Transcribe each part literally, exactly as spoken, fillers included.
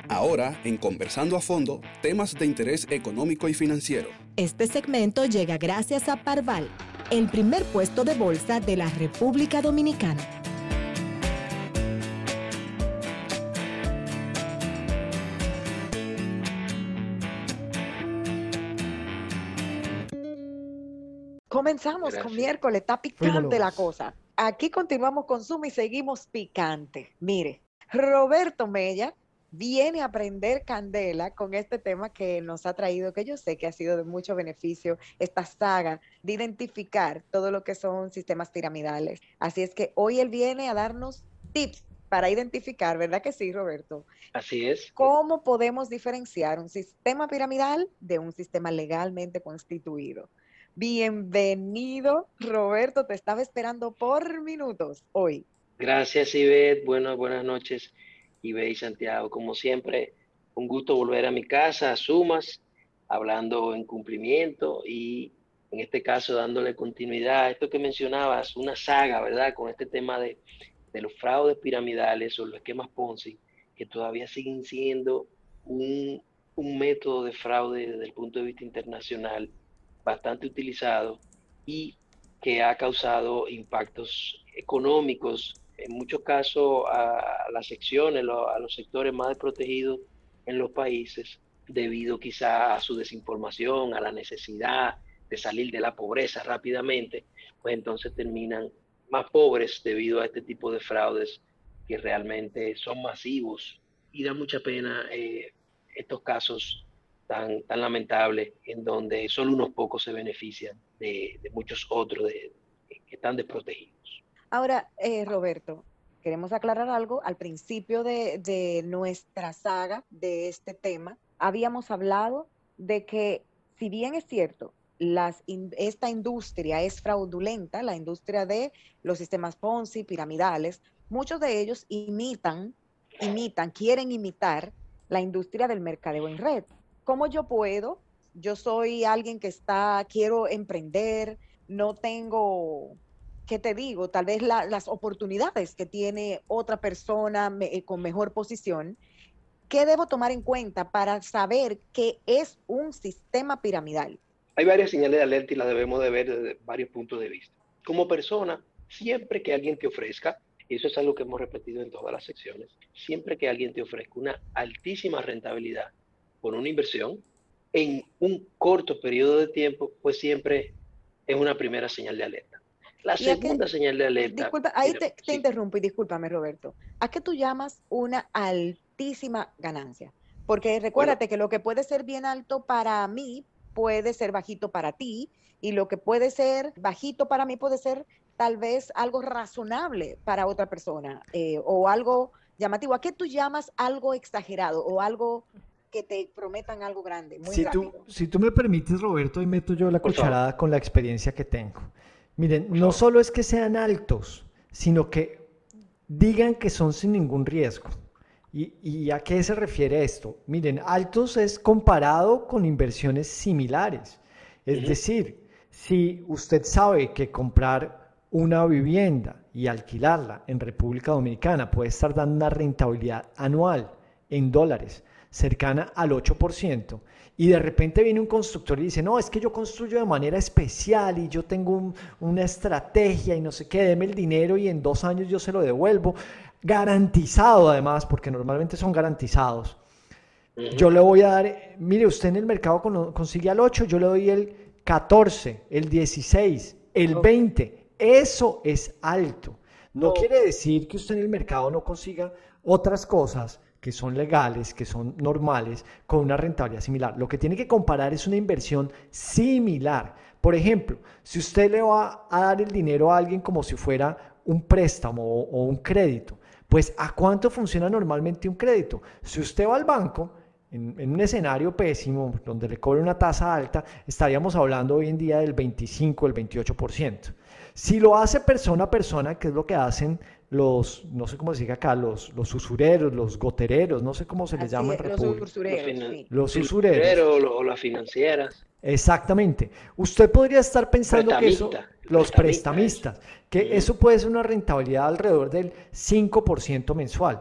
Ahora, en Conversando a Fondo, temas de interés económico y financiero. Este segmento llega gracias a Parval, el primer puesto de bolsa de la República Dominicana. Comenzamos Gracias. con miércoles, está picante Fuímonos. la cosa. Aquí continuamos con Zoom y seguimos picante. Mire, Roberto Mella viene a prender candela con este tema que nos ha traído, que yo sé que ha sido de mucho beneficio, esta saga de identificar todo lo que son sistemas piramidales. Así es que hoy él viene a darnos tips para identificar, ¿verdad que sí, Roberto? Así es. ¿Cómo podemos diferenciar un sistema piramidal de un sistema legalmente constituido? Bienvenido, Roberto, te estaba esperando por minutos hoy. Gracias, Ivette. Bueno, buenas noches, Ivette y Santiago. Como siempre, un gusto volver a mi casa, a Sumas, hablando en cumplimiento y en este caso dándole continuidad a esto que mencionabas, una saga, ¿verdad? Con este tema de, de los fraudes piramidales o los esquemas Ponzi, que todavía siguen siendo un, un método de fraude desde el punto de vista internacional bastante utilizado y que ha causado impactos económicos, en muchos casos a las secciones, a los sectores más desprotegidos en los países, debido quizá a su desinformación, a la necesidad de salir de la pobreza rápidamente, pues entonces terminan más pobres debido a este tipo de fraudes que realmente son masivos y da mucha pena eh, estos casos tan, tan lamentable en donde solo unos pocos se benefician de, de muchos otros de, de, que están desprotegidos. Ahora, eh, Roberto, queremos aclarar algo. Al principio de, de nuestra saga de este tema, habíamos hablado de que, si bien es cierto, las, in, esta industria es fraudulenta, la industria de los sistemas Ponzi, piramidales, muchos de ellos imitan, imitan, quieren imitar la industria del mercadeo en red. ¿Cómo yo puedo? Yo soy alguien que está, quiero emprender, no tengo, ¿qué te digo? Tal vez la, las oportunidades que tiene otra persona me, con mejor posición. ¿Qué debo tomar en cuenta para saber qué es un sistema piramidal? Hay varias señales de alerta y las debemos de ver desde varios puntos de vista. Como persona, siempre que alguien te ofrezca, y eso es algo que hemos repetido en todas las secciones, siempre que alguien te ofrezca una altísima rentabilidad por una inversión en un corto periodo de tiempo, pues siempre es una primera señal de alerta. La segunda qué, señal de alerta... Disculpa, ahí mira, te, te sí. interrumpo y discúlpame, Roberto. ¿A qué tú llamas una altísima ganancia? Porque recuérdate bueno, que lo que puede ser bien alto para mí puede ser bajito para ti, y lo que puede ser bajito para mí puede ser tal vez algo razonable para otra persona, eh, o algo llamativo. ¿A qué tú llamas algo exagerado o algo que te prometan algo grande? Muy si, rápido. tú, si tú me permites, Roberto, ahí meto yo la Por cucharada favor. con la experiencia que tengo. Miren, Por no favor. solo es que sean altos, sino que digan que son sin ningún riesgo. ¿Y, y a qué se refiere esto? Miren, altos es comparado con inversiones similares. Es uh-huh. decir, si usted sabe que comprar una vivienda y alquilarla en República Dominicana puede estar dando una rentabilidad anual en dólares cercana al ocho por ciento, y de repente viene un constructor y dice, no, es que yo construyo de manera especial y yo tengo un, una estrategia y no sé qué, deme el dinero y en dos años yo se lo devuelvo, garantizado además, porque normalmente son garantizados. Uh-huh. Yo le voy a dar, mire, usted en el mercado consigue al ocho, yo le doy el catorce, el dieciséis, el okay. veinte, eso es alto. No okay. quiere decir que usted en el mercado no consiga otras cosas que son legales, que son normales, con una rentabilidad similar. Lo que tiene que comparar es una inversión similar. Por ejemplo, si usted le va a dar el dinero a alguien como si fuera un préstamo o, o un crédito, pues ¿a cuánto funciona normalmente un crédito? Si usted va al banco, en, en un escenario pésimo, donde le cobre una tasa alta, estaríamos hablando hoy en día del veinticinco, el veintiocho por ciento. Si lo hace persona a persona, que es lo que hacen los, no sé cómo se dice acá, los, los usureros, los gotereros, no sé cómo se les Así llama en es, República. Los usureros, los, finan- sí. Los los usureros. O las financieras. Exactamente. Usted podría estar pensando que eso, los prestamistas, que uh-huh. eso puede ser una rentabilidad alrededor del cinco por ciento mensual.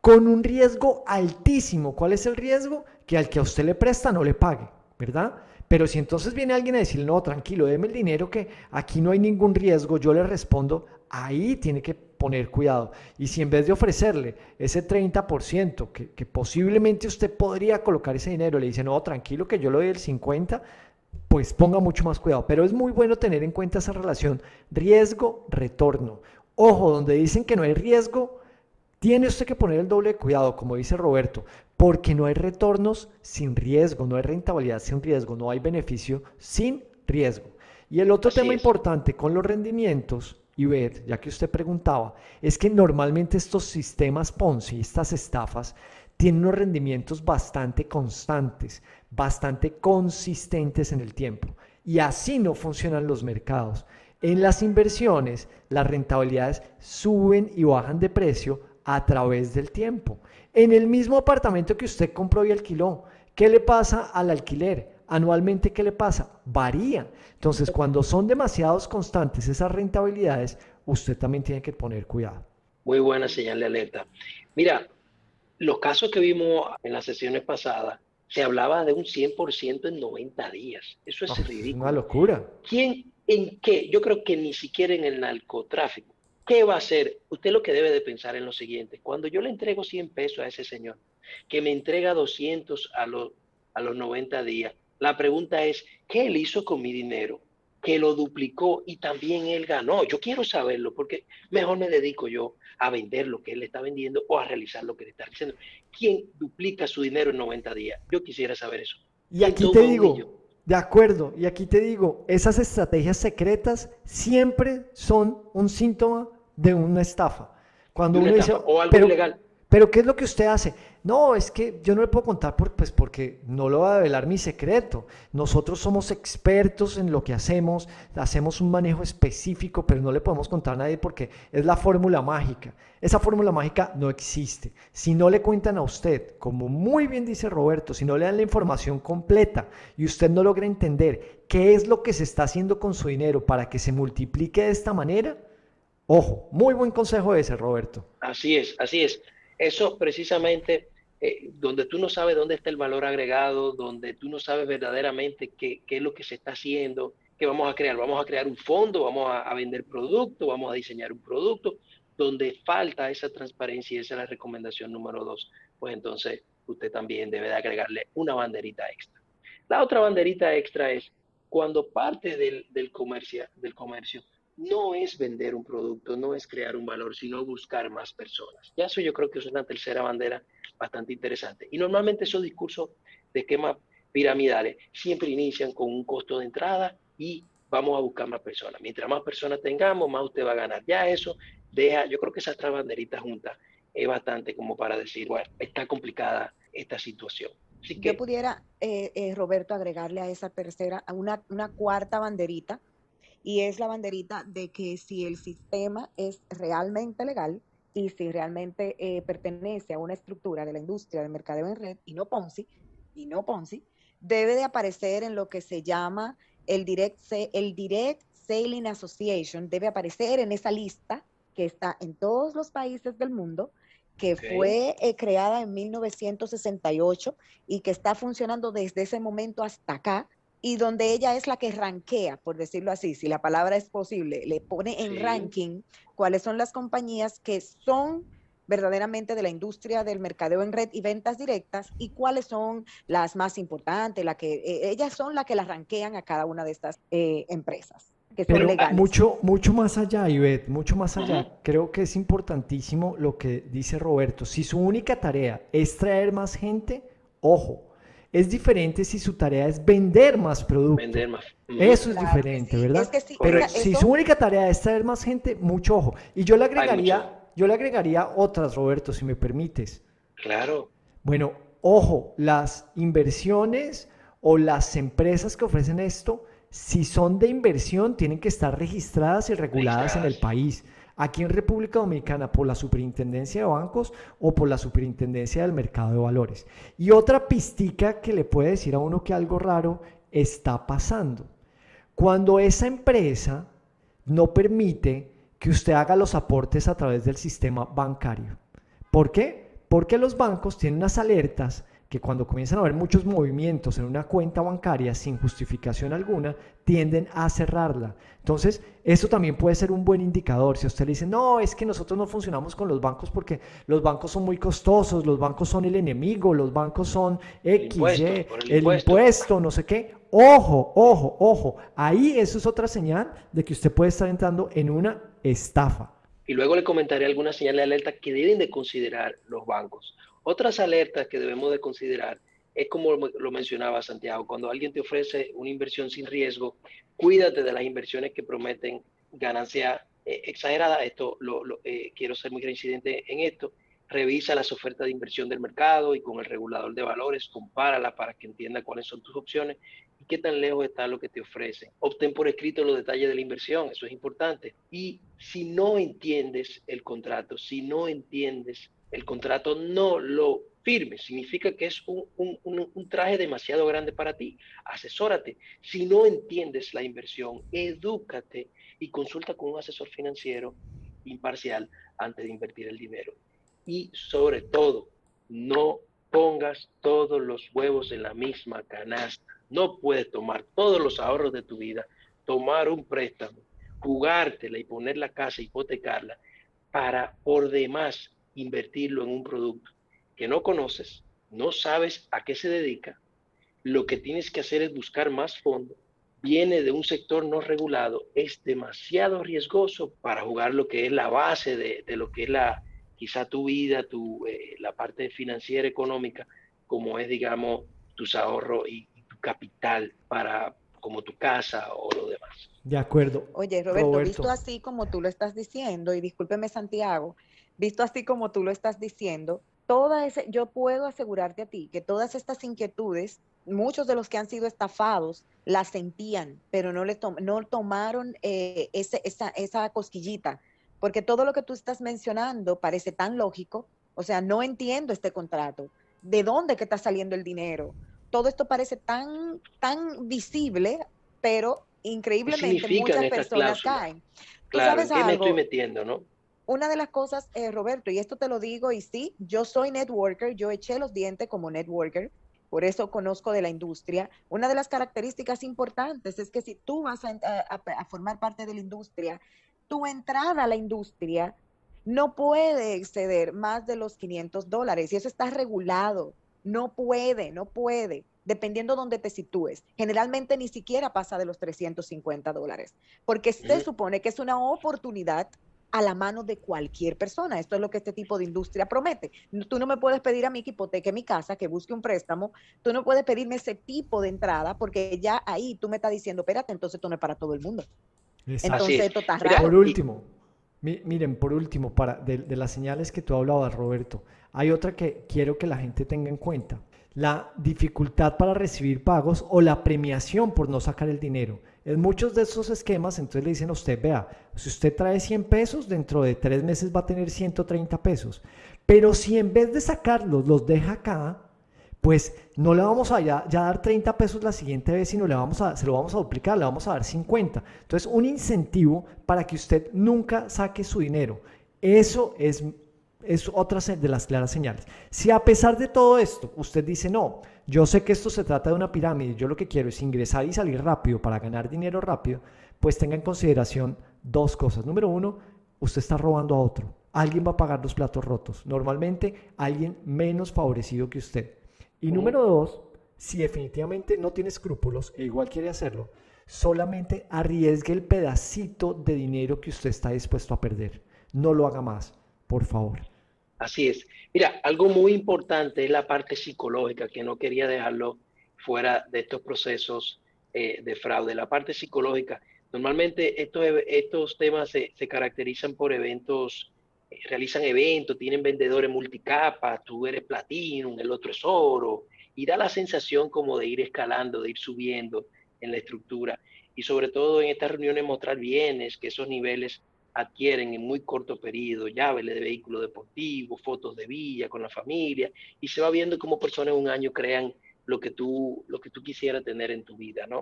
con un riesgo altísimo. ¿Cuál es el riesgo? Que al que a usted le presta no le pague, ¿verdad? Pero si entonces viene alguien a decir, no, tranquilo, déme el dinero que aquí no hay ningún riesgo, yo le respondo, ahí tiene que poner cuidado. Y si en vez de ofrecerle ese treinta por ciento que, que posiblemente usted podría colocar ese dinero, le dice, no, tranquilo que yo le doy el cincuenta por ciento, pues ponga mucho más cuidado. Pero es muy bueno tener en cuenta esa relación riesgo-retorno. Ojo, donde dicen que no hay riesgo, tiene usted que poner el doble de cuidado, como dice Roberto, porque no hay retornos sin riesgo, no hay rentabilidad sin riesgo, no hay beneficio sin riesgo. Y el otro Así tema es. importante con los rendimientos, Ivette, ya que usted preguntaba, es que normalmente estos sistemas Ponzi, estas estafas, tienen unos rendimientos bastante constantes, bastante consistentes en el tiempo. Y así no funcionan los mercados. En las inversiones, las rentabilidades suben y bajan de precio a través del tiempo. En el mismo apartamento que usted compró y alquiló, ¿qué le pasa al alquiler? Anualmente, ¿qué le pasa? Varía. Entonces, cuando son demasiados constantes esas rentabilidades, usted también tiene que poner cuidado. Muy buena señal de alerta. Mira, los casos que vimos en las sesiones pasadas, se hablaba de un cien por ciento en noventa días. Eso es Oh, ridículo. Es una locura. ¿Quién, en qué? Yo creo que ni siquiera en el narcotráfico. ¿Qué va a hacer? Usted lo que debe de pensar en lo siguiente. Cuando yo le entrego cien pesos a ese señor, que me entrega doscientos a los, a los noventa días, la pregunta es, ¿qué él hizo con mi dinero? Que lo duplicó y también él ganó. Yo quiero saberlo porque mejor me dedico yo a vender lo que él está vendiendo o a realizar lo que le está diciendo. ¿Quién duplica su dinero en noventa días? Yo quisiera saber eso. Y aquí te digo, de acuerdo, y aquí te digo, esas estrategias secretas siempre son un síntoma de una estafa. Cuando uno dice, o algo pero, ilegal. pero ¿qué es lo que usted hace? No, es que yo no le puedo contar por, pues porque no lo va a revelar mi secreto. Nosotros somos expertos en lo que hacemos, hacemos un manejo específico, pero no le podemos contar a nadie porque es la fórmula mágica. Esa fórmula mágica no existe. Si no le cuentan a usted, como muy bien dice Roberto, si no le dan la información completa y usted no logra entender qué es lo que se está haciendo con su dinero para que se multiplique de esta manera, ojo, muy buen consejo ese, Roberto. Así es, así es. Eso precisamente, eh, donde tú no sabes dónde está el valor agregado, donde tú no sabes verdaderamente qué, qué es lo que se está haciendo, qué vamos a crear. Vamos a crear un fondo, vamos a, a vender producto, vamos a diseñar un producto, donde falta esa transparencia y esa es la recomendación número dos. Pues entonces usted también debe de agregarle una banderita extra. La otra banderita extra es cuando parte del, del, comercio, del comercio no es vender un producto, no es crear un valor, sino buscar más personas. Ya eso yo creo que es una tercera bandera bastante interesante. Y normalmente esos discursos de esquemas piramidales siempre inician con un costo de entrada y vamos a buscar más personas. Mientras más personas tengamos, más usted va a ganar. Ya eso deja, yo creo que esas tres banderitas juntas es bastante como para decir, bueno, está complicada esta situación. Así que, yo pudiera, eh, eh, Roberto, agregarle a esa tercera, a una, una cuarta banderita, y es la banderita de que si el sistema es realmente legal y si realmente eh, pertenece a una estructura de la industria del mercadeo en red y no Ponzi, y no Ponzi, debe de aparecer en lo que se llama el Direct, el Direct Selling Association, debe aparecer en esa lista que está en todos los países del mundo, que okay. fue eh, creada en mil novecientos sesenta y ocho y que está funcionando desde ese momento hasta acá, y donde ella es la que rankea, por decirlo así, si la palabra es posible, le pone en sí. ranking cuáles son las compañías que son verdaderamente de la industria del mercadeo en red y ventas directas y cuáles son las más importantes, la que eh, ellas son las que las rankean a cada una de estas eh, empresas. Que son Pero legales. mucho, mucho más allá, Ivette, mucho más allá, uh-huh. creo que es importantísimo lo que dice Roberto. Si su única tarea es traer más gente, ojo, es diferente si su tarea es vender más producto. Vender más. Uh-huh. Eso es claro diferente, sí. ¿verdad? Es que sí, Pero si eso... su única tarea es traer más gente, mucho ojo. Y yo le agregaría, yo le agregaría otras, Roberto, si me permites. Claro. Bueno, ojo, las inversiones o las empresas que ofrecen esto, si son de inversión, tienen que estar registradas y reguladas registradas. en el país. Aquí en República Dominicana por la Superintendencia de Bancos o por la Superintendencia del Mercado de Valores. Y otra pistica que le puede decir a uno que algo raro está pasando. Cuando esa empresa no permite que usted haga los aportes a través del sistema bancario. ¿Por qué? Porque los bancos tienen unas alertas que cuando comienzan a haber muchos movimientos en una cuenta bancaria sin justificación alguna, tienden a cerrarla. Entonces, eso también puede ser un buen indicador. Si a usted le dice, no, es que nosotros no funcionamos con los bancos porque los bancos son muy costosos, los bancos son el enemigo, los bancos son X, impuesto, Y, el el impuesto. impuesto, no sé qué. Ojo, ojo, ojo. Ahí eso es otra señal de que usted puede estar entrando en una estafa. Y luego le comentaré algunas señales de alerta que deben de considerar los bancos. Otras alertas que debemos de considerar es como lo mencionaba Santiago, cuando alguien te ofrece una inversión sin riesgo, cuídate de las inversiones que prometen ganancia eh, exagerada. Esto lo, lo, eh, quiero ser muy reincidente en esto. Revisa las ofertas de inversión del mercado y con el regulador de valores, compáralas para que entienda cuáles son tus opciones y qué tan lejos está lo que te ofrecen. Obtén por escrito los detalles de la inversión, eso es importante. Y si no entiendes el contrato, si no entiendes el contrato, no lo firmes. Significa que es un, un, un, un traje demasiado grande para ti. Asesórate. Si no entiendes la inversión, edúcate y consulta con un asesor financiero imparcial antes de invertir el dinero. Y sobre todo, no pongas todos los huevos en la misma canasta. No puedes tomar todos los ahorros de tu vida, tomar un préstamo, jugártela y poner la casa, hipotecarla, para por demás invertirlo en un producto que no conoces, no sabes a qué se dedica. Lo que tienes que hacer es buscar más fondos. Viene de un sector no regulado, es demasiado riesgoso para jugar lo que es la base de, de lo que es la quizá tu vida, tu, eh, la parte financiera, económica, como es, digamos, tus ahorros y, y tu capital para, como tu casa o lo demás. De acuerdo. Oye, Roberto, Roberto. visto así como tú lo estás diciendo, y discúlpeme Santiago, visto así como tú lo estás diciendo, toda ese, yo puedo asegurarte a ti que todas estas inquietudes, muchos de los que han sido estafados las sentían, pero no, le to no tomaron eh, ese, esa, esa cosquillita, porque todo lo que tú estás mencionando parece tan lógico. O sea, no entiendo este contrato, ¿de dónde que está saliendo el dinero? Todo esto parece tan, tan visible, pero increíblemente muchas personas caen. Claro, ¿en qué me estoy metiendo, no? Una de las cosas, eh, Roberto, y esto te lo digo, y sí, yo soy networker, yo eché los dientes como networker, por eso conozco de la industria. Una de las características importantes es que si tú vas a, a, a formar parte de la industria, tu entrada a la industria no puede exceder más de los quinientos dólares, y eso está regulado. No puede, no puede, dependiendo dónde te sitúes. Generalmente ni siquiera pasa de los trescientos cincuenta dólares, porque se uh-huh. supone que es una oportunidad a la mano de cualquier persona. Esto es lo que este tipo de industria promete. Tú no me puedes pedir a mí que hipoteque mi casa, que busque un préstamo. Tú no puedes pedirme ese tipo de entrada, porque ya ahí tú me estás diciendo, espérate, entonces esto no es para todo el mundo. Exacto. Entonces esto está raro. Por último, mi, miren, por último, para, de, de las señales que tú hablabas, Roberto, hay otra que quiero que la gente tenga en cuenta. La dificultad para recibir pagos o la premiación por no sacar el dinero. En muchos de esos esquemas, entonces le dicen a usted, vea, si usted trae cien pesos, dentro de tres meses va a tener ciento treinta pesos. Pero si en vez de sacarlos los deja acá, pues no le vamos a ya, ya dar treinta pesos la siguiente vez, sino le vamos a, se lo vamos a duplicar, le vamos a dar cincuenta. Entonces, un incentivo para que usted nunca saque su dinero. Eso es... es otra de las claras señales. Si a pesar de todo esto usted dice, no, yo sé que esto se trata de una pirámide, yo lo que quiero es ingresar y salir rápido para ganar dinero rápido, pues tenga en consideración dos cosas. Número uno, usted está robando a otro. Alguien va a pagar los platos rotos. Normalmente alguien menos favorecido que usted. Y número dos, si definitivamente no tiene escrúpulos e igual quiere hacerlo, solamente arriesgue el pedacito de dinero que usted está dispuesto a perder. No lo haga más, por favor. Así es. Mira, algo muy importante es la parte psicológica, que no quería dejarlo fuera de estos procesos eh, de fraude. La parte psicológica. Normalmente estos, estos temas se, se caracterizan por eventos, eh, realizan eventos, tienen vendedores multicapas, tú eres platinum, el otro es oro, y da la sensación como de ir escalando, de ir subiendo en la estructura. Y sobre todo en estas reuniones mostrar bienes, que esos niveles adquieren en muy corto periodo, llaves de vehículo deportivo, fotos de villa con la familia, y se va viendo cómo personas en un año crean lo que tú, lo que tú quisieras tener en tu vida, ¿no?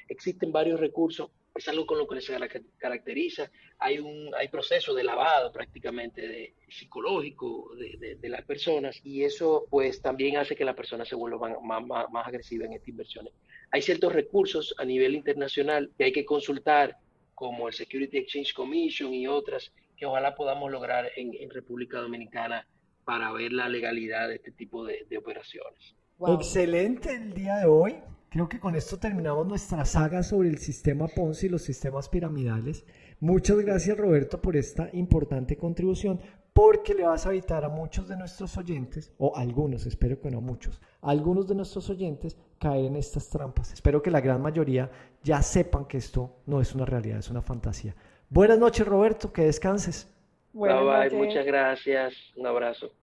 existen varios recursos, es algo con lo que se caracteriza, hay un hay proceso de lavado prácticamente de, psicológico de, de, de las personas, y eso pues también hace que la persona se vuelva más, más, más agresiva en estas inversiones. Hay ciertos recursos a nivel internacional que hay que consultar, como el Security Exchange Commission y otras, que ojalá podamos lograr en, en República Dominicana para ver la legalidad de este tipo de, de operaciones. Wow. Excelente el día de hoy. Creo que con esto terminamos nuestra saga sobre el sistema Ponzi y los sistemas piramidales. Muchas gracias, Roberto, por esta importante contribución, porque le vas a evitar a muchos de nuestros oyentes, o algunos, espero que no muchos, a algunos de nuestros oyentes caer en estas trampas. Espero que la gran mayoría ya sepan que esto no es una realidad, es una fantasía. Buenas noches, Roberto, que descanses. Bye, bye, muchas gracias, un abrazo.